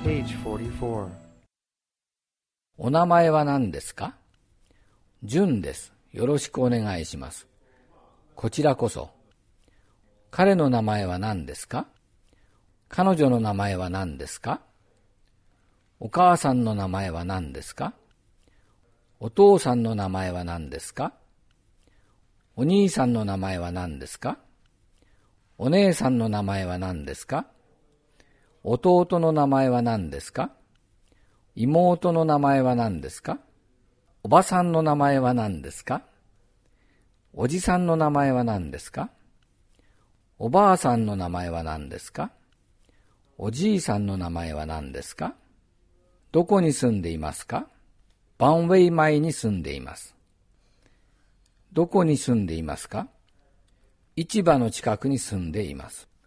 Page 44. お名前は何ですか？純です。よろしくお願いします。こちらこそ。彼の名前は何ですか？彼女の名前は何ですか？お母さんの名前は何ですか？お父さんの名前は何ですか？お兄さんの名前は何ですか？お姉さんの名前は何ですか？弟の名前は何ですか？妹の名前は何ですか？おばさんの名前は何ですか？おじさんの名前は何ですか？おばあさんの名前は何ですか？おじいさんの名前は何ですか？どこに住んでいますか？バンウェイ前に住んでいます。どこに住んでいますか？市場の近くに住んでいます。